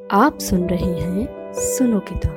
आप सुन रहे हैं सुनो किताब।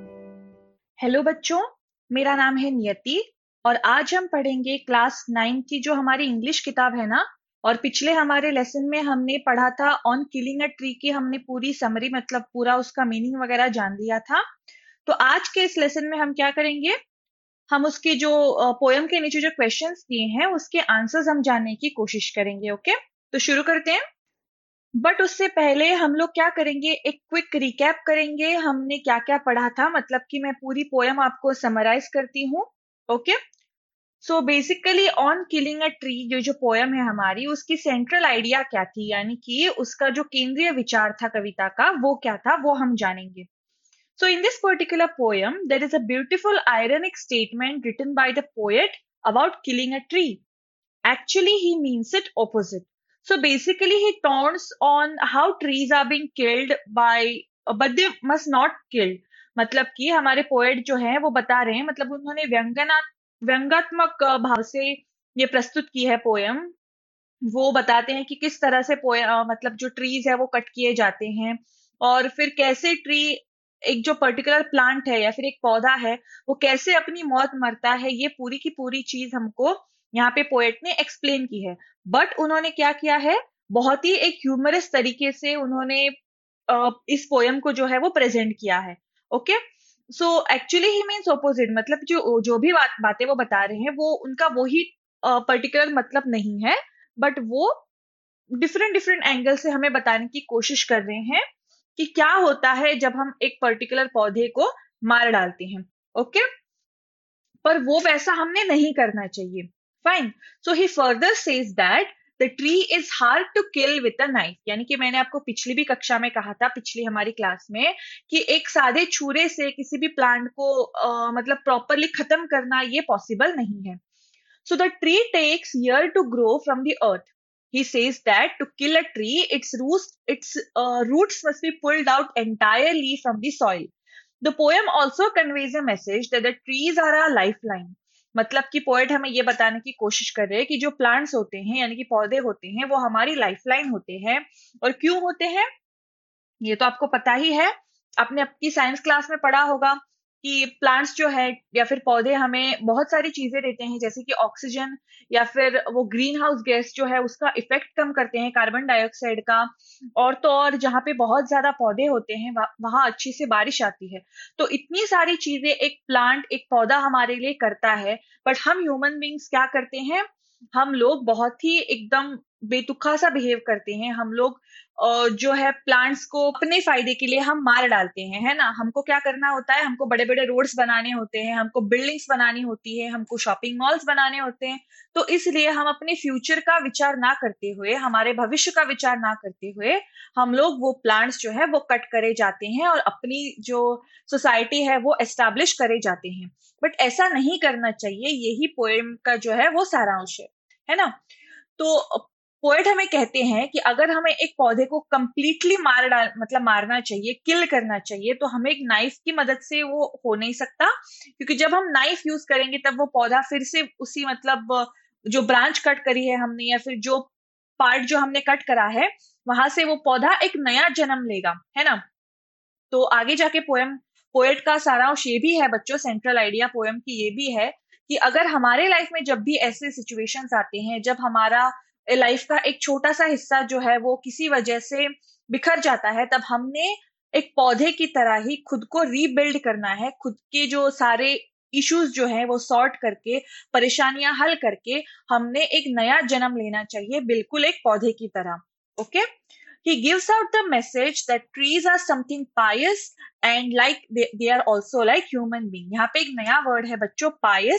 हेलो बच्चों, मेरा नाम है नियति और आज हम पढ़ेंगे क्लास 9 की जो हमारी इंग्लिश किताब है ना। और पिछले हमारे लेसन में हमने पढ़ा था ऑन किलिंग अ ट्री की हमने पूरी समरी मतलब पूरा उसका मीनिंग वगैरह जान लिया था। तो आज के इस लेसन में हम क्या करेंगे, हम उसके जो पोयम के नीचे जो क्वेश्चंस दिए हैं उसके आंसर्स हम जानने की कोशिश करेंगे। ओके, तो शुरू करते हैं। बट उससे पहले हम लोग क्या करेंगे, एक क्विक रिकैप करेंगे हमने क्या क्या पढ़ा था। मतलब कि मैं पूरी पोयम आपको समराइज करती हूँ। Okay, so basically on killing a tree जो पोयम है हमारी, उसकी सेंट्रल आइडिया क्या थी, यानी कि उसका जो केंद्रीय विचार था कविता का वो क्या था वो हम जानेंगे। So in this particular poem there is a beautiful ironic statement written by the poet about killing a tree. Actually, he means it opposite. So basically, he taunts on how trees are being killed but they must not killed. मतलब कि हमारे poet जो है वो बता रहे हैं, मतलब उन्होंने व्यंग्यात्मक भाव से ये प्रस्तुत की है पोयम। वो बताते हैं कि किस तरह से मतलब जो ट्रीज है वो कट किए जाते हैं और फिर कैसे ट्री, एक जो पर्टिकुलर प्लांट है या फिर एक पौधा है, वो कैसे अपनी मौत मरता है, ये पूरी की पूरी चीज हमको यहाँ पे पोएट ने एक्सप्लेन की है। बट उन्होंने क्या किया है, बहुत ही एक ह्यूमरस तरीके से उन्होंने इस पोयम को जो है वो प्रेजेंट किया है। Okay, so actually he means opposite, मतलब जो जो भी बातें वो बता रहे हैं वो उनका वही पर्टिकुलर मतलब नहीं है, बट वो डिफरेंट डिफरेंट एंगल से हमें बताने की कोशिश कर रहे हैं कि क्या होता है जब हम एक पर्टिकुलर पौधे को मार डालते हैं। ओके, पर वो वैसा हमने नहीं करना चाहिए। Fine, so he further says that the tree is hard to kill with a knife, यानी कि मैंने आपको पिछली भी कक्षा में कहा था, पिछली हमारी क्लास में, कि एक सादे छुरे से किसी भी प्लांट को मतलब प्रॉपरली खत्म करना ये पॉसिबल नहीं है। So the tree takes year to grow from the earth. He says that to kill a tree, its roots must be pulled out entirely from the soil. The poem also conveys a message that the trees are a lifeline. मतलब कि poet हमें ये बताने की कोशिश कर रहे हैं कि जो प्लांट्स होते हैं यानी कि पौधे होते हैं वो हमारी लाइफलाइन होते हैं। और क्यों होते हैं ये तो आपको पता ही है, आपने आपकी साइंस क्लास में पढ़ा होगा कि प्लांट्स जो है या फिर पौधे हमें बहुत सारी चीजें देते हैं, जैसे कि ऑक्सीजन या फिर वो ग्रीन हाउस गैस जो है उसका इफेक्ट कम करते हैं, कार्बन डाइऑक्साइड का। और तो और जहाँ पे बहुत ज्यादा पौधे होते हैं वहां अच्छी से बारिश आती है। तो इतनी सारी चीजें एक प्लांट, एक पौधा हमारे लिए करता है। बट हम ह्यूमन बींग्स क्या करते हैं, हम लोग बहुत ही एकदम बेतुका सा बिहेव करते हैं। हम लोग जो है प्लांट्स को अपने फायदे के लिए हम मार डालते हैं, है ना। हमको क्या करना होता है, हमको बड़े बड़े रोड्स बनाने होते हैं, हमको बिल्डिंग्स बनानी होती है, हमको शॉपिंग मॉल्स बनाने होते हैं। तो इसलिए हम अपने फ्यूचर का विचार ना करते हुए, हमारे भविष्य का विचार ना करते हुए, हम लोग वो प्लांट्स जो है वो कट करे जाते हैं और अपनी जो सोसाइटी है वो एस्टैब्लिश करे जाते हैं। बट ऐसा नहीं करना चाहिए, यही पोएम का जो है वो सारांश है ना। तो पोएट हमें कहते हैं कि अगर हमें एक पौधे को कंप्लीटली मार डाल मतलब मारना चाहिए, किल करना चाहिए, तो हमें एक नाइफ की मदद से वो हो नहीं सकता। क्योंकि जब हम नाइफ यूज करेंगे तब वो पौधा फिर से उसी मतलब जो ब्रांच कट करी है हमने या फिर जो पार्ट जो हमने कट करा है वहां से वो पौधा एक नया जन्म लेगा, है ना। तो आगे जाके पोएट का सारांश ये भी है बच्चों, सेंट्रल आइडिया पोएम की ये भी है कि अगर हमारे लाइफ में जब भी ऐसे सिचुएशंस आते हैं, जब हमारा लाइफ का एक छोटा सा हिस्सा जो है वो किसी वजह से बिखर जाता है, तब हमने एक पौधे की तरह ही खुद को रीबिल्ड करना है। खुद के जो सारे इश्यूज जो है वो सॉर्ट करके, परेशानियां हल करके हमने एक नया जन्म लेना चाहिए, बिल्कुल एक पौधे की तरह। Okay, he gives out the message that trees are something pious and like they are also like human being. यहाँ पे एक नया वर्ड है बच्चों, pious,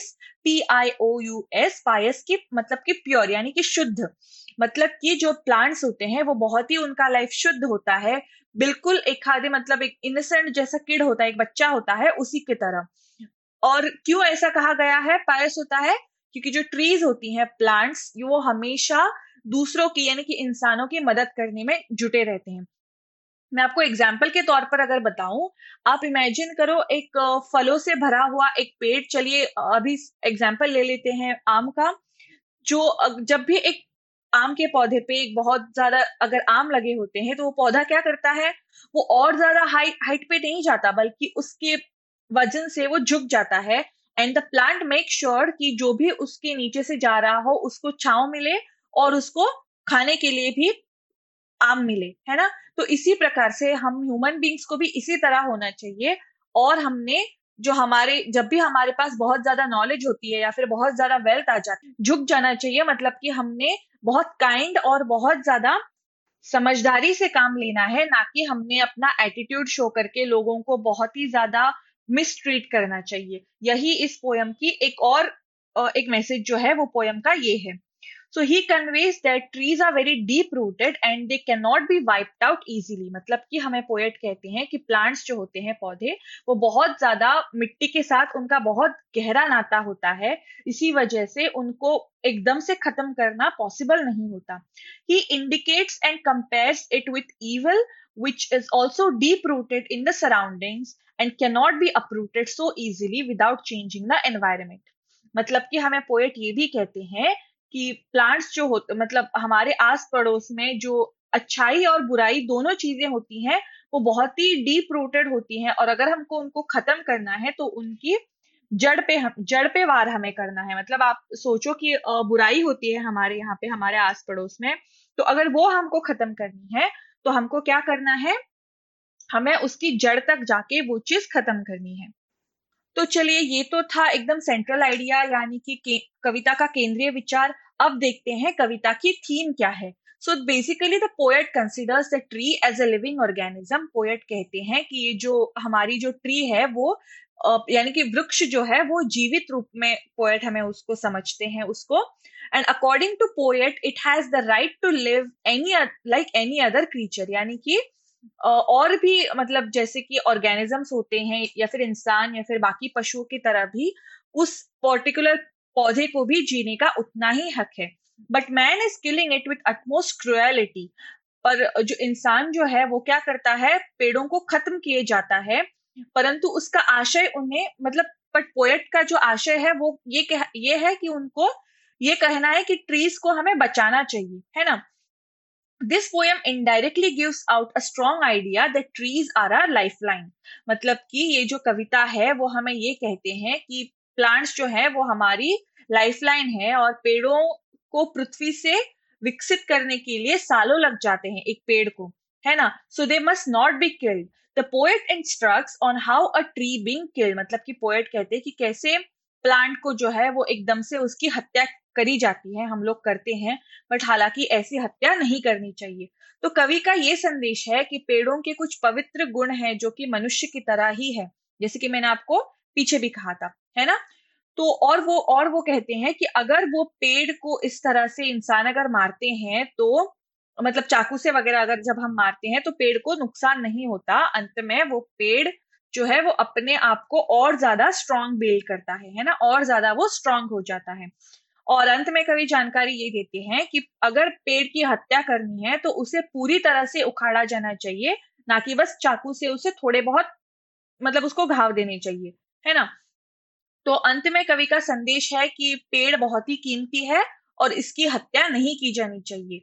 PIOUS, pious की मतलब कि प्योर यानी कि शुद्ध। मतलब कि जो प्लांट्स होते हैं वो बहुत ही उनका लाइफ शुद्ध होता है, बिल्कुल एक आधे मतलब एक इनोसेंट जैसा किड होता है, एक बच्चा होता है उसी की तरह। और क्यों ऐसा कहा गया है पायस होता है, क्योंकि जो ट्रीज होती हैं, प्लांट्स, वो हमेशा दूसरों की यानी कि इंसानों की मदद करने में जुटे रहते हैं। मैं आपको एग्जाम्पल के तौर पर अगर बताऊं, आप इमेजिन करो एक फलों से भरा हुआ एक पेड़। चलिए अभी एग्जाम्पल ले लेते हैं आम का। जो जब भी एक आम के पौधे पे एक बहुत ज्यादा अगर आम लगे होते हैं तो वो पौधा क्या करता है, वो और ज्यादा हाइट पे नहीं जाता बल्कि उसके वजन से वो झुक जाता है। And the plant make sure कि जो भी उसके नीचे से जा रहा हो उसको छांव मिले और उसको खाने के लिए भी आम मिले, है ना। तो इसी प्रकार से हम ह्यूमन बींग्स को भी इसी तरह होना चाहिए। और हमने जो हमारे जब भी हमारे पास बहुत ज्यादा नॉलेज होती है या फिर बहुत ज्यादा वेल्थ आ जाती है, झुक जाना चाहिए। मतलब कि हमने बहुत काइंड और बहुत ज्यादा समझदारी से काम लेना है, ना कि हमने अपना एटीट्यूड शो करके लोगों को बहुत ही ज्यादा मिसट्रीट करना चाहिए। यही इस पोयम की एक मैसेज जो है वो पोयम का ये है। So he conveys that trees are very deep rooted and they cannot be wiped out easily। मतलब कि हमें पोएट कहते हैं कि प्लांट्स जो होते हैं पौधे, वो बहुत ज्यादा मिट्टी के साथ उनका बहुत गहरा नाता होता है, इसी वजह से उनको एकदम से खत्म करना पॉसिबल नहीं होता। He indicates and compares it with evil which is also deep rooted in the surroundings and cannot be uprooted so easily without changing the environment। मतलब कि हमें पोएट ये भी कहते हैं कि प्लांट्स जो होते मतलब हमारे आस पड़ोस में जो अच्छाई और बुराई दोनों चीजें होती हैं, वो बहुत ही डीप रूटेड होती हैं। और अगर हमको उनको खत्म करना है तो उनकी जड़ पे वार हमें करना है। मतलब आप सोचो कि बुराई होती है हमारे यहाँ पे हमारे आस पड़ोस में, तो अगर वो हमको खत्म करनी है तो हमको क्या करना है, हमें उसकी जड़ तक जाके वो चीज खत्म करनी है। तो चलिए, ये तो था एकदम सेंट्रल आइडिया यानी कि कविता का केंद्रीय विचार। अब देखते हैं कविता की थीम क्या है। So basically the poet considers the tree as a living organism. Poet कहते हैं कि ये जो हमारी जो ट्री है वो यानी कि वृक्ष जो है वो जीवित रूप में पोएट हमें उसको समझते हैं उसको। And according to poet it has the right to live any like any other creature. यानी कि और भी मतलब जैसे कि ऑर्गेनिजम्स होते हैं या फिर इंसान या फिर बाकी पशुओं की तरह भी उस पर्टिकुलर पौधे को भी जीने का उतना ही हक है। But man is killing it with utmost cruelty. पर जो इंसान जो है वो क्या करता है, पेड़ों को खत्म किए जाता है, परंतु उसका आशय उन्हें मतलब बट पोएट का जो आशय है वो ये है कि उनको ये कहना है कि ट्रीज को हमें बचाना चाहिए, है ना। This poem indirectly gives out a strong idea that trees are our lifeline। मतलब कि ये जो कविता है वो हमें ये कहते हैं कि प्लांट्स जो है वो हमारी लाइफलाइन है और पेड़ों को पृथ्वी से विकसित करने के लिए सालों लग जाते हैं एक पेड़ को, है ना। So they must not be killed. The poet instructs on how a tree being killed. मतलब कि पोएट कहते हैं कि कैसे प्लांट को जो है वो एकदम से उसकी हत्या करी जाती है, हम लोग करते हैं, बट हालांकि ऐसी हत्या नहीं करनी चाहिए। तो कवि का ये संदेश है कि पेड़ों के कुछ पवित्र गुण हैं जो कि मनुष्य की तरह ही है, जैसे कि मैंने आपको पीछे भी कहा था, है ना। तो और वो कहते हैं कि अगर वो पेड़ को इस तरह से इंसान अगर मारते हैं तो मतलब चाकू से वगैरह अगर जब हम मारते हैं तो पेड़ को नुकसान नहीं होता। अंत में वो पेड़ जो है वो अपने आप को और ज्यादा स्ट्रांग बिल्ड करता है ना, और ज्यादा वो स्ट्रांग हो जाता है। और अंत में कवि जानकारी ये देते हैं कि अगर पेड़ की हत्या करनी है तो उसे पूरी तरह से उखाड़ा जाना चाहिए, ना कि बस चाकू से उसे थोड़े बहुत मतलब उसको घाव देने चाहिए, है ना। तो अंत में कवि का संदेश है कि पेड़ बहुत ही कीमती है और इसकी हत्या नहीं की जानी चाहिए।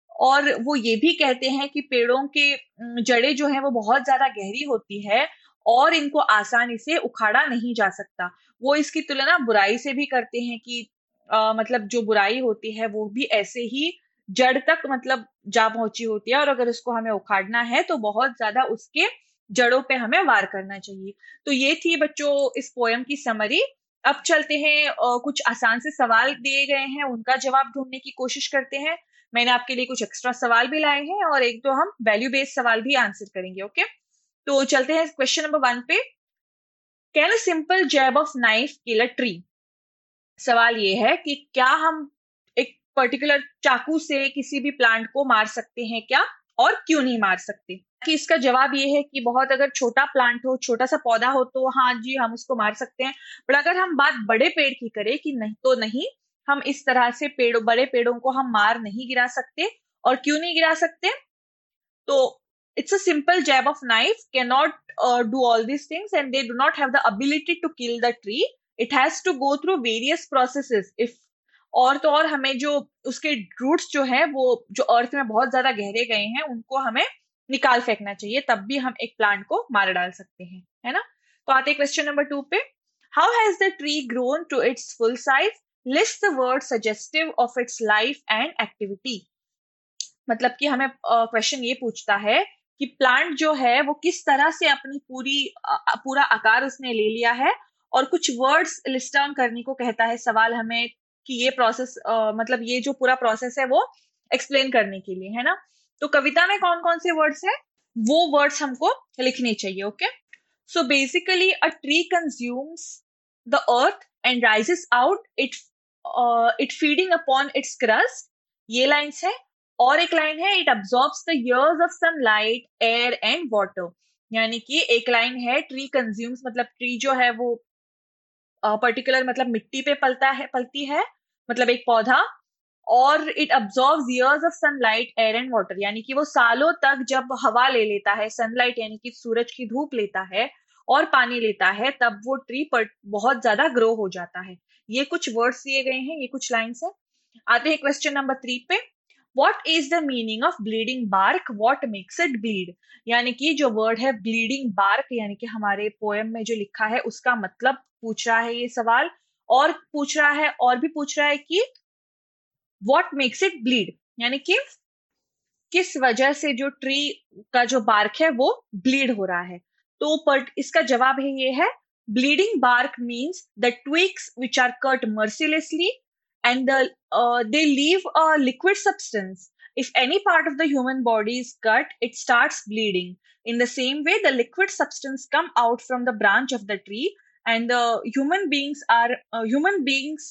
और वो ये भी कहते हैं कि पेड़ों के जड़ें जो है वो बहुत ज्यादा गहरी होती है और इनको आसानी से उखाड़ा नहीं जा सकता। वो इसकी तुलना बुराई से भी करते हैं कि मतलब जो बुराई होती है वो भी ऐसे ही जड़ तक मतलब जा पहुंची होती है और अगर उसको हमें उखाड़ना है तो बहुत ज्यादा उसके जड़ों पे हमें वार करना चाहिए। तो ये थी बच्चों इस पोयम की समरी। अब चलते हैं कुछ आसान से सवाल दिए गए हैं उनका जवाब ढूंढने की कोशिश करते हैं। मैंने आपके लिए कुछ एक्स्ट्रा सवाल भी लाए हैं और एक दो हम वैल्यू बेस्ड सवाल भी आंसर करेंगे। ओके, तो चलते हैं क्वेश्चन नंबर 1 पे। Can a simple jab of knife kill a tree. सवाल ये है कि क्या हम एक पर्टिकुलर चाकू से किसी भी प्लांट को मार सकते हैं क्या, और क्यों नहीं मार सकते। कि इसका जवाब ये है कि बहुत अगर छोटा प्लांट हो, छोटा सा पौधा हो तो हाँ जी हम उसको मार सकते हैं। पर अगर हम बात बड़े पेड़ की करें कि नहीं तो नहीं, हम इस तरह से बड़े पेड़ों को हम मार नहीं गिरा सकते। और क्यों नहीं गिरा सकते, तो it's a simple jab of knife cannot do all these things and they do not have the ability to kill the tree. It has to go through various processes if और तो और हमें जो उसके रूट्स जो है वो जो अर्थ में बहुत ज्यादा गहरे गए हैं उनको हमें निकाल फेंकना चाहिए, तब भी हम एक प्लांट को मार डाल सकते हैं, है ना। तो आते हैं क्वेश्चन नंबर 2 पे। How has the tree grown to its full size? List the word suggestive of its life and activity. मतलब कि हमें क्वेश्चन ये पूछता है कि प्लांट जो है वो किस तरह से अपनी पूरा आकार उसने ले लिया है, और कुछ वर्ड्स लिस्ट डाउन करने को कहता है सवाल हमें कि ये प्रोसेस मतलब ये जो पूरा प्रोसेस है वो एक्सप्लेन करने के लिए, है ना। तो कविता में कौन कौन से वर्ड्स है वो वर्ड्स हमको लिखने चाहिए। Okay, so basically a tree consumes the earth and rises out it feeding upon its crust, ये लाइन्स है। और एक लाइन है it absorbs the years of sunlight air and water, यानी कि एक लाइन है ट्री कंज्यूम्स मतलब ट्री जो है वो पर्टिकुलर मतलब मिट्टी पे पलती है मतलब एक पौधा, और it absorbs years of sunlight air and water, यानी कि वो सालों तक जब हवा ले लेता है, सनलाइट यानी कि सूरज की धूप लेता है और पानी लेता है, तब वो ट्री बहुत ज्यादा ग्रो हो जाता है। ये कुछ वर्ड्स दिए गए हैं, ये कुछ लाइन्स है। आते हैं क्वेश्चन नंबर 3 पे। What is the meaning of bleeding bark? What makes it bleed? यानी कि जो वर्ड है bleeding bark, यानी कि हमारे पोएम में जो लिखा है उसका मतलब पूछ रहा है ये सवाल, और पूछ रहा है और भी पूछ रहा है कि what makes it bleed, यानी कि किस वजह से जो ट्री का जो बार्क है वो ब्लीड हो रहा है। तो इसका जवाब है ये है bleeding bark means the twigs which are cut mercilessly and they leave a liquid substance. If any part of the human body is cut, it starts bleeding. In the same way, the liquid substance come out from the branch of the tree, and the human beings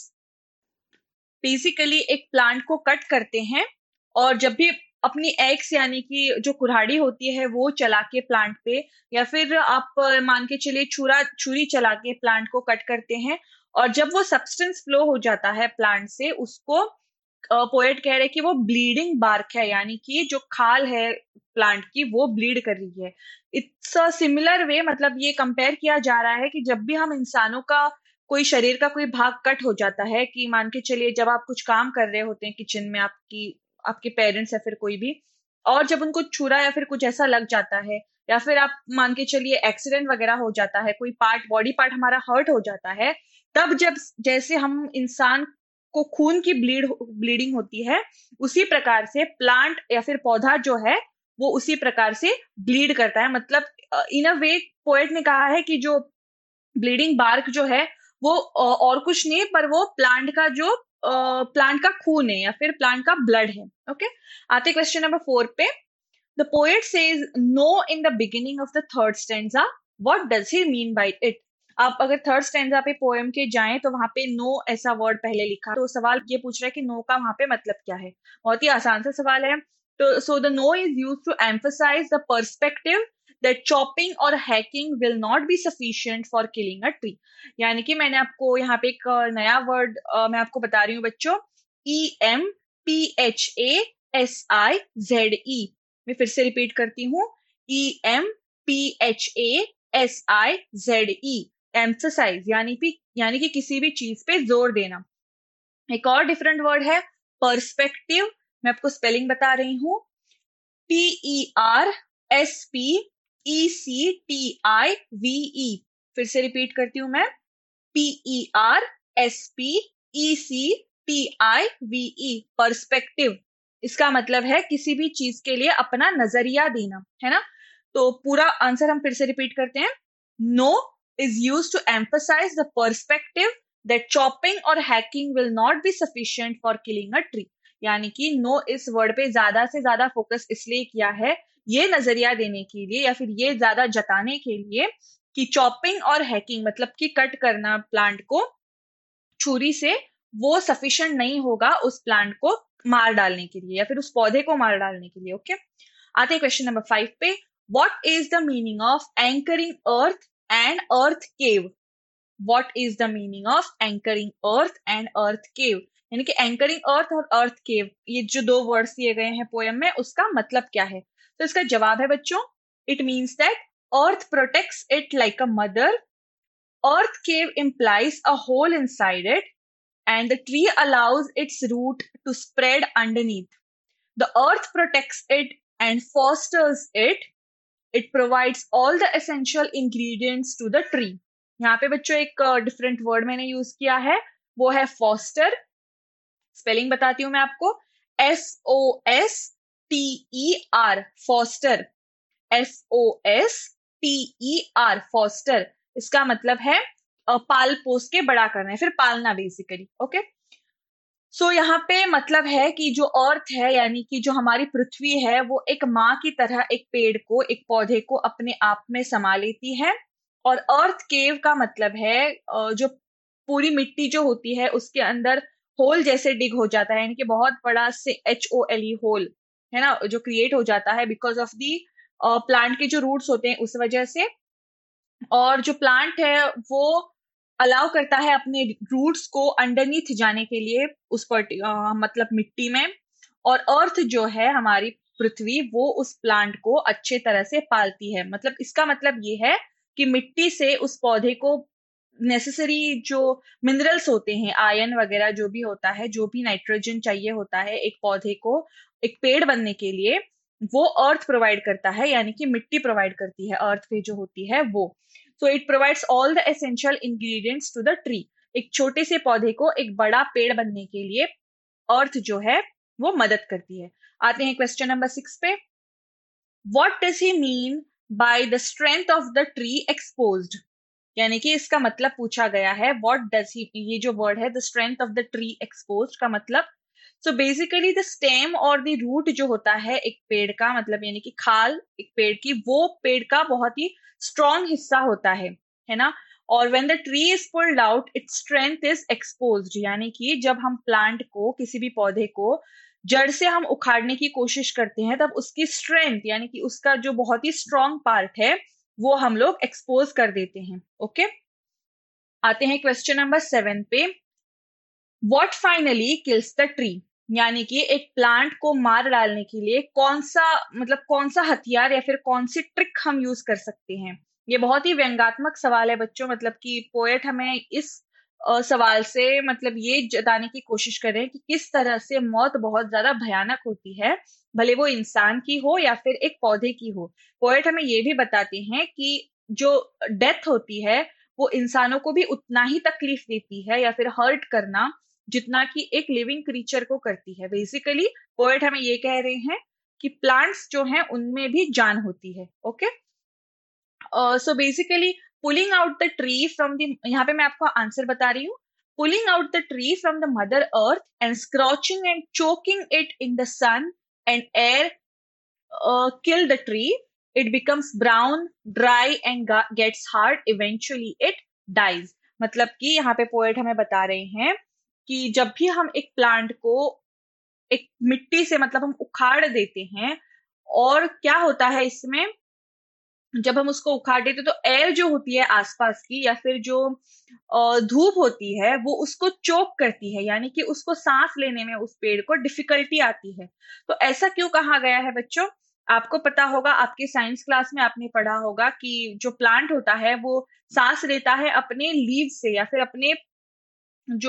basically एक plant को cut करते हैं, और जब भी अपनी x यानी कि जो कुल्हाड़ी होती है वो चला के प्लांट पे, या फिर आप मान के चलिए छुरी चला के प्लांट को कट करते हैं, और जब वो सब्सटेंस फ्लो हो जाता है प्लांट से, उसको पोएट कह रहे कि वो ब्लीडिंग बार्क है, यानी कि जो खाल है प्लांट की वो ब्लीड कर रही है। इट्स अ सिमिलर वे, मतलब ये कंपेयर किया जा रहा है कि जब भी हम इंसानों का कोई शरीर का कोई भाग कट हो जाता है, कि मान के चलिए जब आप कुछ काम कर रहे होते हैं किचन में, आपके पेरेंट्स या फिर कोई भी, और जब उनको छुरा या फिर कुछ ऐसा लग जाता है, या फिर आप मान के चलिए एक्सीडेंट वगैरह हो जाता है, कोई बॉडी पार्ट हमारा हर्ट हो जाता है, तब जब जैसे हम इंसान को खून की ब्लीडिंग होती है, उसी प्रकार से प्लांट या फिर पौधा जो है वो उसी प्रकार से ब्लीड करता है। मतलब इन अ वे पोएट ने कहा है कि जो ब्लीडिंग बार्क जो है वो और कुछ नहीं, पर वो प्लांट का खून है या फिर प्लांट का ब्लड है। ओके, आते क्वेश्चन नंबर 4 पे। The poet says no in the beginning of the third stanza, what does he mean by it? आप अगर थर्ड स्टैंजा पे पोएम के जाएं तो वहां पे नो ऐसा वर्ड पहले लिखा, तो सवाल ये पूछ रहा है कि नो का वहां पे मतलब क्या है। बहुत ही आसान सा सवाल है। तो so the no is used to emphasize the perspective that chopping or hacking will not be sufficient for killing a tree। यानी कि मैंने आपको यहाँ पे एक नया वर्ड मैं आपको बता रही हूँ बच्चों, EMPHASIZE। मैं फिर से रिपीट करती हूँ, EMPHASIZE, एम्फसाइज यानी कि किसी भी चीज पे जोर देना। एक और डिफरेंट वर्ड है पर्सपेक्टिव, मैं आपको स्पेलिंग बता रही हूँ, PERSPECTIVE। फिर से रिपीट करती हूं मैं, PERSPECTIVE, पर्सपेक्टिव। इसका मतलब है किसी भी चीज के लिए अपना नजरिया देना, है ना। तो पूरा आंसर हम फिर से रिपीट करते हैं। No is used to emphasize the perspective that chopping or hacking will not be sufficient for killing a tree. यानी कि नो इस वर्ड पे ज्यादा से ज्यादा फोकस इसलिए किया है, ये नजरिया देने के लिए या फिर ये ज्यादा जताने के लिए कि चॉपिंग और हैकिंग मतलब कि कट करना प्लांट को छुरी से, वो सफिशिएंट नहीं होगा उस प्लांट को मार डालने के लिए या फिर उस पौधे को मार डालने के लिए। ओके, आते हैं क्वेश्चन नंबर 5 पे। What is the meaning of anchoring earth and earth cave? What is the meaning of anchoring earth and earth cave? यानी कि एंकरिंग अर्थ और अर्थ केव, ये जो दो वर्ड्स दिए गए हैं पोएम में, उसका मतलब क्या है? तो इसका जवाब है बच्चों, it means that earth protects it like a mother, earth cave implies a hole inside it, and the tree allows its root to spread underneath. The earth protects it and fosters it. It provides all the essential ingredients to the tree. यहाँ पे बच्चों एक different word मैंने use किया है, वो है foster. Spelling बताती हूँ मैं आपको. FOSTER, foster. FOSTER, foster. इसका मतलब है पाल पोस के बड़ा करना है, फिर पालना बेसिकली. ओके, सो यहाँ पे मतलब है कि जो अर्थ है, यानी कि जो हमारी पृथ्वी है, वो एक माँ की तरह एक पेड़ को, एक पौधे को अपने आप में समा लेती है. और अर्थ केव का मतलब है जो पूरी मिट्टी जो होती है उसके अंदर होल जैसे डिग हो जाता है, यानी कि बहुत बड़ा से HOLE होल है ना, जो क्रिएट हो जाता है बिकॉज ऑफ दी प्लांट के जो रूट्स होते हैं उस वजह से. और जो प्लांट है वो अलाउ करता है अपने रूट्स को अंडरनीथ जाने के लिए उस मतलब मिट्टी में. और अर्थ जो है हमारी पृथ्वी, वो उस प्लांट को अच्छे तरह से पालती है. मतलब इसका मतलब ये है कि मिट्टी से उस पौधे को नेसेसरी जो मिनरल्स होते हैं, आयरन वगैरह जो भी होता है, जो भी नाइट्रोजन चाहिए होता है एक पौधे को एक पेड़ बनने के लिए, वो अर्थ प्रोवाइड करता है, यानी कि मिट्टी प्रोवाइड करती है अर्थ पे जो होती है वो. So it provides all the essential ingredients to the tree. एक छोटे से पौधे को एक बड़ा पेड़ बनने के लिए अर्थ जो है वो मदद करती है. आते हैं क्वेश्चन नंबर 6 पे. What does he mean by the strength of the tree exposed? यानी कि इसका मतलब पूछा गया है व्हाट डज ही, ये जो वर्ड है the strength of the tree exposed का मतलब. सो बेसिकली द स्टेम और द रूट जो होता है एक पेड़ का, मतलब यानी कि खाल एक पेड़ की, वो पेड़ का बहुत ही स्ट्रॉन्ग हिस्सा होता है ना. और when the tree is pulled out its strength is exposed, यानी कि जब हम प्लांट को, किसी भी पौधे को जड़ से हम उखाड़ने की कोशिश करते हैं, तब उसकी स्ट्रेंथ यानी कि उसका जो बहुत ही स्ट्रॉन्ग पार्ट है वो हम लोग एक्सपोज कर देते हैं. ओके, आते हैं क्वेश्चन नंबर 7 पे. What finally kills the tree? यानी कि एक प्लांट को मार डालने के लिए कौन सा हथियार या फिर कौन सी ट्रिक हम यूज कर सकते हैं? ये बहुत ही व्यंग्यात्मक सवाल है बच्चों. मतलब कि पोएट हमें इस सवाल से मतलब ये जताने की कोशिश कर रहे हैं कि किस तरह से मौत बहुत ज्यादा भयानक होती है, भले वो इंसान की हो या फिर एक पौधे की हो. पोएट हमें ये भी बताते हैं कि जो डेथ होती है वो इंसानों को भी उतना ही तकलीफ देती है या फिर हर्ट करना जितना कि एक लिविंग क्रीचर को करती है. बेसिकली पोएट हमें ये कह रहे हैं कि प्लांट्स जो हैं उनमें भी जान होती है. Okay, so basically pulling out the tree from the, यहाँ पे मैं आपको आंसर बता रही हूँ. Pulling out the tree from the mother earth and scorching and choking it in the sun and air kill the tree. It becomes brown, dry and gets hard. Eventually it dies. मतलब कि यहाँ पे poet हमें बता रहे हैं कि जब भी हम एक प्लांट को एक मिट्टी से मतलब हम उखाड़ देते हैं, और क्या होता है इसमें, जब हम उसको उखाड़ देते तो एयर जो होती है आसपास की या फिर जो धूप होती है वो उसको चोक करती है, यानी कि उसको सांस लेने में उस पेड़ को डिफिकल्टी आती है. तो ऐसा क्यों कहा गया है बच्चों? आपको पता होगा, आपके साइंस क्लास में आपने पढ़ा होगा कि जो प्लांट होता है वो सांस लेता है अपने लीव से या फिर अपने जो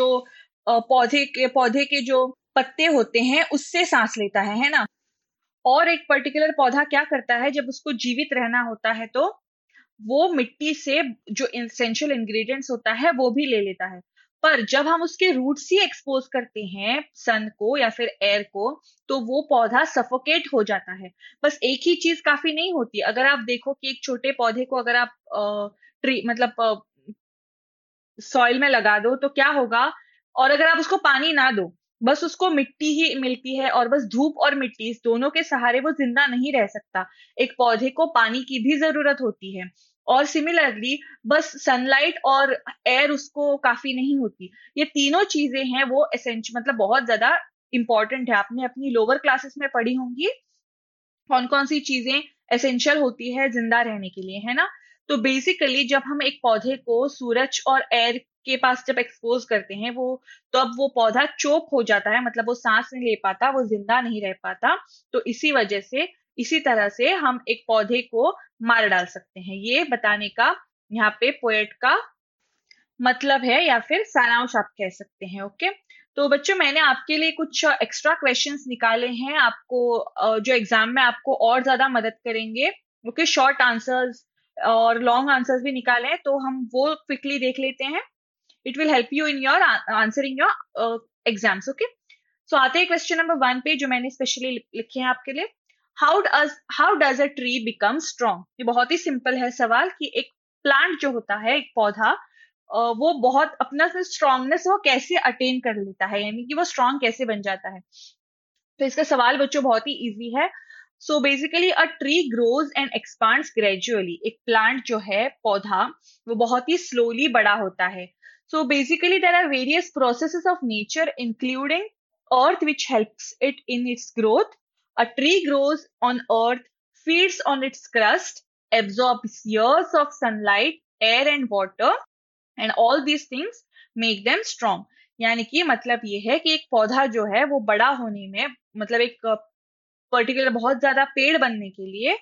पौधे के जो पत्ते होते हैं उससे सांस लेता है ना. और एक पर्टिकुलर पौधा क्या करता है, जब उसको जीवित रहना होता है तो वो मिट्टी से जो एसेंशियल इंग्रेडिएंट्स होता है वो भी ले लेता है. पर जब हम उसके रूट्स ही एक्सपोज करते हैं सन को या फिर एयर को, तो वो पौधा सफोकेट हो जाता है. बस एक ही चीज काफी नहीं होती. अगर आप देखो कि एक छोटे पौधे को अगर आप ट्री मतलब सॉइल में लगा दो तो क्या होगा, और अगर आप उसको पानी ना दो, बस उसको मिट्टी ही मिलती है और बस धूप और मिट्टी इस दोनों के सहारे वो जिंदा नहीं रह सकता. एक पौधे को पानी की भी जरूरत होती है. और सिमिलरली बस सनलाइट और एयर उसको काफी नहीं होती. ये तीनों चीजें हैं वो एसेंशियल मतलब बहुत ज्यादा इंपॉर्टेंट है. आपने अपनी लोअर क्लासेस में पढ़ी होंगी कौन कौन सी चीजें एसेंशियल होती है जिंदा रहने के लिए, है ना. तो बेसिकली जब हम एक पौधे को सूरज और एयर के पास जब एक्सपोज करते हैं वो, तो अब वो पौधा चोक हो जाता है, मतलब वो सांस नहीं ले पाता, वो जिंदा नहीं रह पाता. तो इसी तरह से हम एक पौधे को मार डाल सकते हैं. ये बताने का यहाँ पे पोएट का मतलब है या फिर सारांश आप कह सकते हैं। ओके, तो बच्चों मैंने आपके लिए कुछ एक्स्ट्रा क्वेश्चंस निकाले हैं आपको, जो एग्जाम में आपको और ज्यादा मदद करेंगे। ओके, शॉर्ट आंसर्स और लॉन्ग आंसर्स भी निकाले हैं, तो हम वो क्विकली देख लेते हैं। It will help you in your answering your exams. Okay, so आते हैं क्वेश्चन नंबर 1 पे, जो मैंने स्पेशली लिखे हैं आपके लिए। How does a tree become strong? ये बहुत ही सिंपल है सवाल कि एक प्लांट जो होता है, एक पौधा, वो बहुत अपना स्ट्रांगनेस वो कैसे अटेन कर लेता है, यानी कि वो स्ट्रांग कैसे बन जाता है। तो इसका सवाल बच्चों बहुत ही इजी है। So basically a tree grows and expands gradually. एक प्लांट जो है, पौधा, वो बहुत ही स्लोली बड़ा होता है। So basically there are various processes of nature including earth which helps it in its growth. A tree grows on earth, feeds on its crust, absorbs years of sunlight, air and water, and all these things make them strong. यानी कि मतलब ये है कि एक पौधा जो है वो बड़ा होने में, मतलब एक पर्टिकुलर बहुत ज्यादा पेड़ बनने के लिए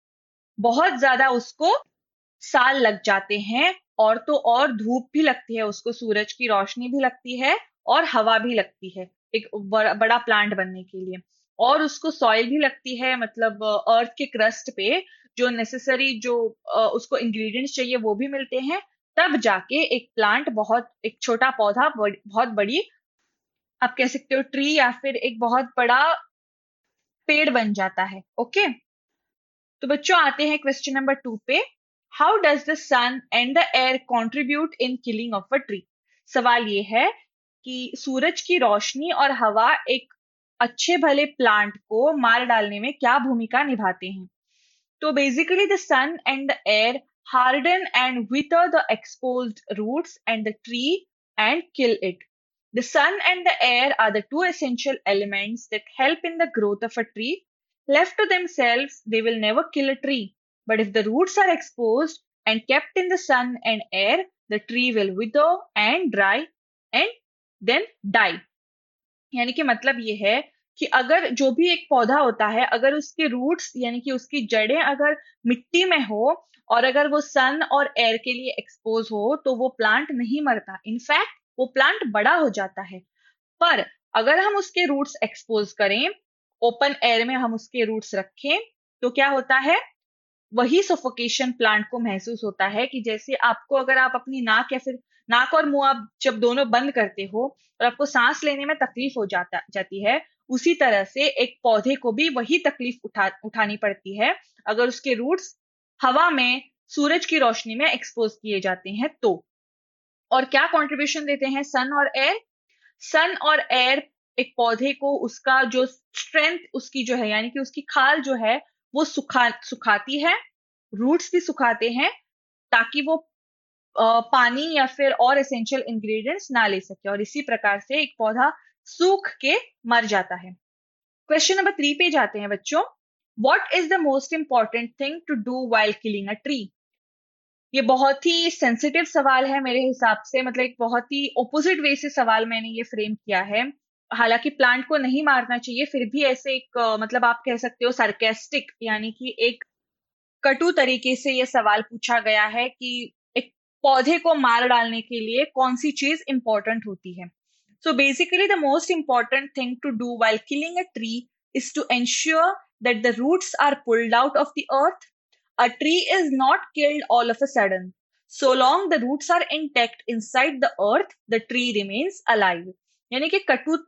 बहुत ज्यादा उसको साल लग जाते हैं। और तो और धूप भी लगती है उसको, सूरज की रोशनी भी लगती है और हवा भी लगती है एक बड़ा प्लांट बनने के लिए। और उसको सॉइल भी लगती है, मतलब अर्थ के क्रस्ट पे जो नेसेसरी जो उसको इंग्रेडिएंट्स चाहिए वो भी मिलते हैं। तब जाके एक प्लांट, बहुत एक छोटा पौधा बहुत बड़ी, आप कह सकते हो ट्री, या फिर एक बहुत बड़ा पेड़ बन जाता है। ओके, तो बच्चों आते हैं क्वेश्चन नंबर 2 पे। How does the sun and the air contribute in killing of a tree? सवाल ये है कि सूरज की रोशनी और हवा एक अच्छे भले प्लांट को मार डालने में क्या भूमिका निभाते हैं। तो basically the sun and the air harden and wither the exposed roots and the tree and kill it. The sun and the air are the two essential elements that help in the growth of a tree. Left to themselves, they will never kill a tree. But if the roots are exposed and kept in the sun and air, the tree will wither and dry and then die. यानी कि मतलब ये है कि अगर जो भी एक पौधा होता है, अगर उसके रूट्स यानी कि उसकी जड़ें अगर मिट्टी में हो और अगर वो सन और एयर के लिए एक्सपोज हो, तो वो प्लांट नहीं मरता, इनफैक्ट वो प्लांट बड़ा हो जाता है। पर अगर हम उसके रूट्स एक्सपोज करें, ओपन एयर में हम उसके रूट्स रखें, तो क्या होता है, वही सफोकेशन प्लांट को महसूस होता है कि जैसे आपको, अगर आप अपनी नाक या फिर नाक और मुंह आप जब दोनों बंद करते हो और आपको सांस लेने में तकलीफ हो जाती है, उसी तरह से एक पौधे को भी वही तकलीफ उठानी पड़ती है अगर उसके रूट्स हवा में सूरज की रोशनी में एक्सपोज किए जाते हैं तो। और क्या कंट्रीब्यूशन देते हैं सन और एयर? सन और एयर एक पौधे को उसका जो स्ट्रेंथ उसकी जो है, यानी कि उसकी खाल जो है, वो सुखाती है, रूट्स भी सुखाते हैं, ताकि वो पानी या फिर और एसेंशियल इंग्रेडिएंट्स ना ले सके, और इसी प्रकार से एक पौधा सूख के मर जाता है। क्वेश्चन नंबर 3 पे जाते हैं बच्चों। What is the most important thing to do while killing a tree? ये बहुत ही सेंसिटिव सवाल है मेरे हिसाब से, मतलब एक बहुत ही ऑपोजिट वे से सवाल मैंने ये फ्रेम किया है। हालांकि प्लांट को नहीं मारना चाहिए, फिर भी ऐसे एक मतलब आप कह सकते हो सार्केस्टिक, यानी कि एक कटु तरीके से ये सवाल पूछा गया है कि एक पौधे को मार डालने के लिए कौन सी चीज इंपॉर्टेंट होती है। So basically the most important thing to do while killing a tree is to ensure that the roots are pulled out of the earth. A tree is not killed all of a sudden. So long the roots are intact inside the earth, the tree remains alive. यानी कि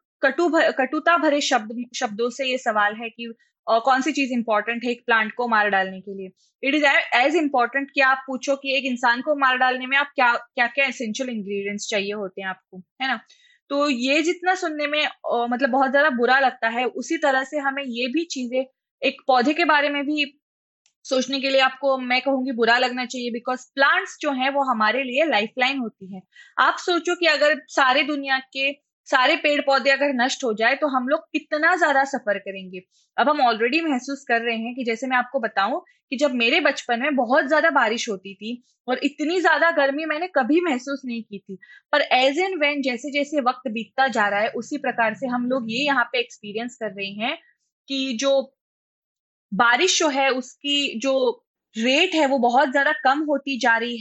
कटुता भरे शब्दों से ये सवाल है कि कौन सी चीज इंपॉर्टेंट है एक प्लांट को मार डालने के लिए। इट इज एज इम्पोर्टेंट कि आप पूछो कि एक इंसान को मार डालने में आप क्या क्या क्या एसेंशियल इंग्रेडिएंट्स चाहिए होते हैं आपको, है ना। तो ये जितना सुनने में मतलब बहुत ज्यादा बुरा लगता है, उसी तरह से हमें ये भी चीजें एक पौधे के बारे में भी सोचने के लिए आपको मैं कहूंगी बुरा लगना चाहिए, बिकॉज प्लांट्स जो हैं वो हमारे लिए लाइफलाइन होती है। आप सोचो कि अगर सारे दुनिया के सारे पेड़ पौधे अगर नष्ट हो जाए तो हम लोग कितना ज्यादा सफर करेंगे। अब हम ऑलरेडी महसूस कर रहे हैं कि जैसे मैं आपको बताऊं कि जब मेरे बचपन में बहुत ज्यादा बारिश होती थी और इतनी ज्यादा गर्मी मैंने कभी महसूस नहीं की थी, पर एज एंड व्हेन जैसे जैसे वक्त बीतता जा रहा है, उसी प्रकार से हम लोग ये यहाँ पे एक्सपीरियंस कर रहे हैं कि जो बारिश जो है उसकी जो रेट है वो बहुत ज्यादा कम होती जा रही है।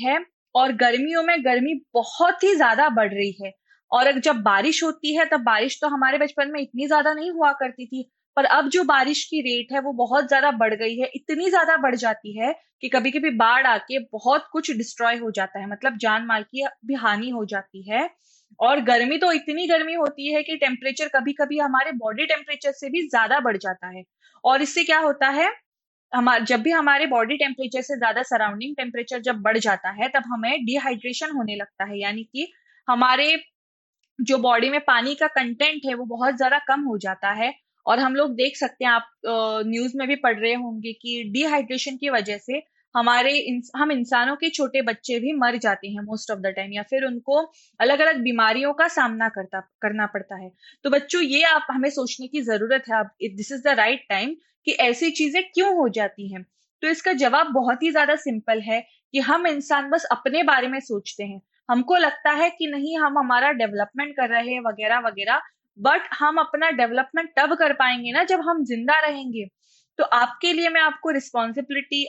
और गर्मियों में गर्मी बहुत ही ज्यादा बढ़ रही है। और जब बारिश होती है तब बारिश तो हमारे बचपन में इतनी ज्यादा नहीं हुआ करती थी, पर अब जो बारिश की रेट है वो बहुत ज्यादा बढ़ गई है, इतनी ज्यादा बढ़ जाती है कि कभी कभी बाढ़ आके बहुत कुछ डिस्ट्रॉय हो जाता है, मतलब जान माल की भी हानि हो जाती है। और गर्मी तो इतनी गर्मी होती है कि टेम्परेचर कभी कभी हमारे बॉडी टेम्परेचर से भी ज्यादा बढ़ जाता है। और इससे क्या होता है, हमारे जब भी हमारे बॉडी टेम्परेचर से ज्यादा सराउंडिंग टेम्परेचर जब बढ़ जाता है तब हमें डिहाइड्रेशन होने लगता है, यानी कि हमारे जो बॉडी में पानी का कंटेंट है वो बहुत ज्यादा कम हो जाता है। और हम लोग देख सकते हैं, आप न्यूज में भी पढ़ रहे होंगे कि डिहाइड्रेशन की वजह से हम इंसानों के छोटे बच्चे भी मर जाते हैं मोस्ट ऑफ द टाइम, या फिर उनको अलग अलग बीमारियों का सामना करना पड़ता है। तो बच्चों ये आप हमें सोचने की जरूरत है, अब this is the right time कि ऐसी चीजें क्यों हो जाती हैं। तो इसका जवाब बहुत ही ज्यादा सिंपल है कि हम इंसान बस अपने बारे में सोचते हैं। हमको लगता है कि नहीं, हम हमारा डेवलपमेंट कर रहे हैं वगैरह वगैरह, बट हम अपना डेवलपमेंट तब कर पाएंगे ना जब हम जिंदा रहेंगे। तो आपके लिए मैं आपको रिस्पॉन्सिबिलिटी,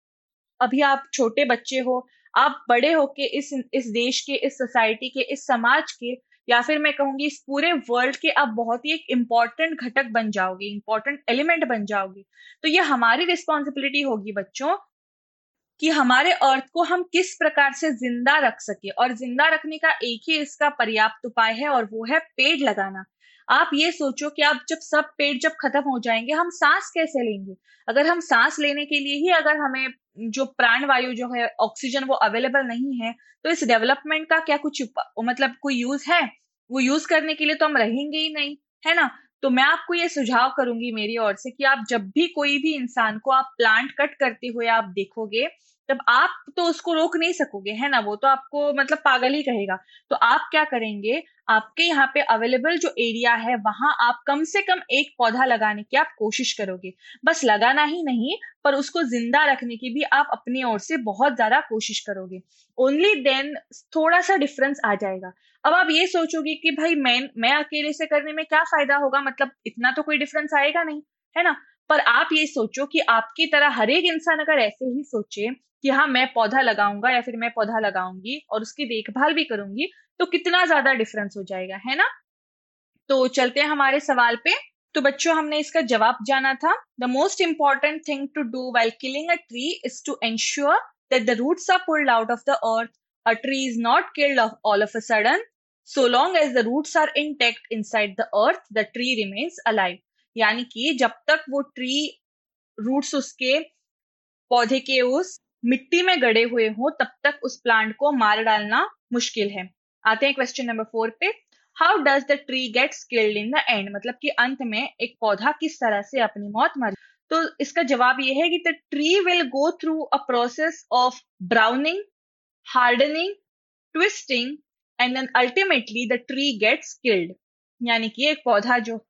आप छोटे बच्चे हो, आप बड़े होके इस देश के, इस सोसाइटी के, इस समाज के, या फिर मैं कहूंगी इस पूरे वर्ल्ड के आप बहुत ही एक इम्पॉर्टेंट घटक बन जाओगे, इम्पॉर्टेंट एलिमेंट बन जाओगे। तो ये हमारी रिस्पॉन्सिबिलिटी होगी बच्चों कि हमारे अर्थ को हम किस प्रकार से जिंदा रख सके, और जिंदा रखने का एक ही इसका पर्याप्त उपाय है और वो है पेड़ लगाना। आप ये सोचो कि आप जब सब पेड़ जब खत्म हो जाएंगे हम सांस कैसे लेंगे। अगर हम सांस लेने के लिए ही अगर हमें जो प्राण वायु जो है ऑक्सीजन वो अवेलेबल नहीं है, तो इस डेवलपमेंट का क्या कुछ मतलब कोई यूज है? वो यूज करने के लिए तो हम रहेंगे ही नहीं, है ना। तो मैं आपको ये सुझाव करूंगी मेरी ओर से कि आप जब भी कोई भी इंसान को आप प्लांट कट करते हुए आप देखोगे, तब आप तो उसको रोक नहीं सकोगे, है ना, वो तो आपको मतलब पागल ही कहेगा। तो आप क्या करेंगे, आपके यहाँ पे अवेलेबल जो एरिया है वहां आप कम से कम एक पौधा लगाने की आप कोशिश करोगे। बस लगाना ही नहीं, पर उसको जिंदा रखने की भी आप अपनी ओर से बहुत ज्यादा कोशिश करोगे। ओनली देन थोड़ा सा डिफरेंस आ जाएगा। अब आप ये सोचोगे कि भाई मैं अकेले से करने में क्या फायदा होगा, मतलब इतना तो कोई डिफरेंस आएगा नहीं, है ना। पर आप ये सोचो कि आपकी तरह हर एक इंसान अगर ऐसे ही सोचे कि हाँ मैं पौधा लगाऊंगा या फिर मैं पौधा लगाऊंगी और उसकी देखभाल भी करूंगी, तो कितना ज्यादा डिफरेंस हो जाएगा, है ना। तो चलते हैं हमारे सवाल पे। तो बच्चों हमने इसका जवाब जाना था। The most important thing to do while killing a tree is to ensure that the roots are pulled out of the earth. A tree is not killed all of a sudden. So long as the roots are intact inside the earth, the tree remains alive. यानी कि जब तक वो tree roots उसके पौधे के उस मिट्टी में गड़े हुए हो तब तक उस प्लांट को मार डालना मुश्किल है। आते हैं क्वेश्चन नंबर 4 पे। How does the tree gets killed in the end, मतलब कि अंत में एक पौधा किस तरह से अपनी मौत मर। तो इसका जवाब ये है कि the tree will go through a process of browning, hardening, twisting, and then ultimately the tree gets killed. यानी कि एक पौधा जो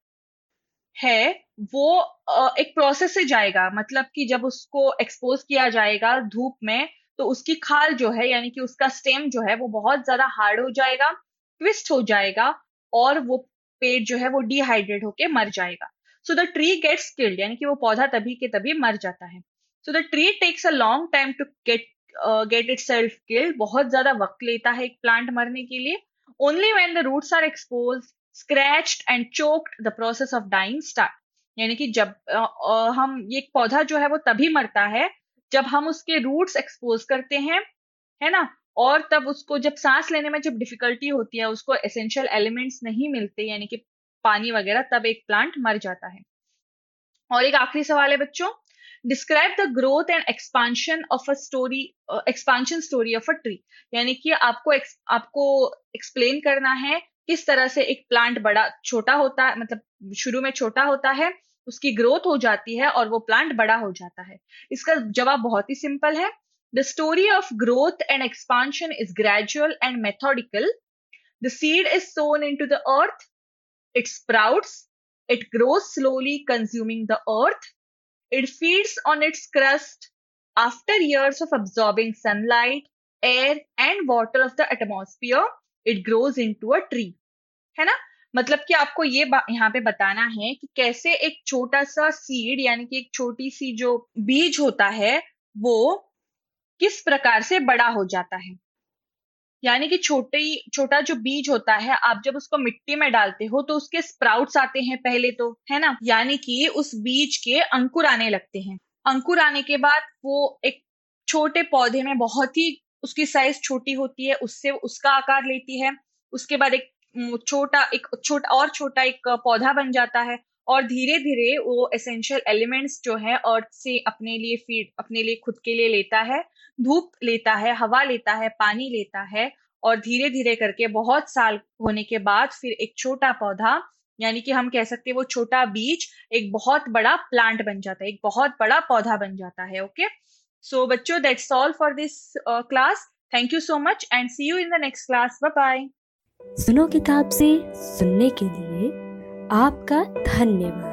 है वो एक प्रोसेस से जाएगा, मतलब कि जब उसको एक्सपोज किया जाएगा धूप में तो उसकी खाल जो है यानी कि उसका स्टेम जो है वो बहुत ज्यादा हार्ड हो जाएगा, ट्विस्ट हो जाएगा, और वो पेड़ जो है वो डिहाइड्रेट होके मर जाएगा। So the tree gets killed, यानी कि वो पौधा तभी के तभी मर जाता है। So the tree takes a long time to get itself killed, बहुत ज्यादा वक्त लेता है एक प्लांट मरने के लिए। Only when the roots are expose, scratched and choked, the process of dying start. यानी कि जब हम ये पौधा जो है वो तभी मरता है जब हम उसके रूट्स एक्सपोज करते हैं, है ना। और तब उसको जब सांस लेने में जब डिफिकल्टी होती है, उसको एसेंशियल एलिमेंट्स नहीं मिलते यानी कि पानी वगैरह, तब एक प्लांट मर जाता है। और एक आखिरी सवाल है बच्चों। Describe the growth and expansion story of a tree. यानी कि आपको एक्सप्लेन करना है किस तरह से एक प्लांट बड़ा छोटा होता है, मतलब शुरू में छोटा होता है, उसकी ग्रोथ हो जाती है और वो प्लांट बड़ा हो जाता है। इसका जवाब बहुत ही सिंपल है। The story of growth and expansion is gradual and methodical. The seed is sown into the earth, it sprouts, it grows slowly, consuming the earth. It feeds on its crust. After years of absorbing sunlight, air, and water of the atmosphere, it grows into a tree. है ना। मतलब कि आपको ये यहाँ पे बताना है कि कैसे एक छोटा सा सीड यानी कि एक छोटी सी जो बीज होता है वो किस प्रकार से बड़ा हो जाता है। यानी कि छोटा जो बीज होता है, आप जब उसको मिट्टी में डालते हो तो उसके स्प्राउट्स आते हैं पहले तो, है ना। यानी कि उस बीज के अंकुर आने लगते हैं। अंकुर आने के बाद वो एक छोटे पौधे में, बहुत ही उसकी साइज छोटी होती है, उससे उसका आकार लेती है। उसके बाद छोटा एक पौधा बन जाता है। और धीरे धीरे वो एसेंशियल एलिमेंट्स जो है अर्थ से अपने लिए खुद के लिए लेता है। धूप लेता है, हवा लेता है, पानी लेता है। और धीरे धीरे करके बहुत साल होने के बाद फिर एक छोटा पौधा, यानी कि हम कह सकते हैं वो छोटा बीज एक बहुत बड़ा प्लांट बन जाता है, एक बहुत बड़ा पौधा बन जाता है। ओके, सो बच्चों, that's all for this class. Thank you so much and see you in the next class. Bye bye. सुनो किताब से सुनने के लिए आपका धन्यवाद।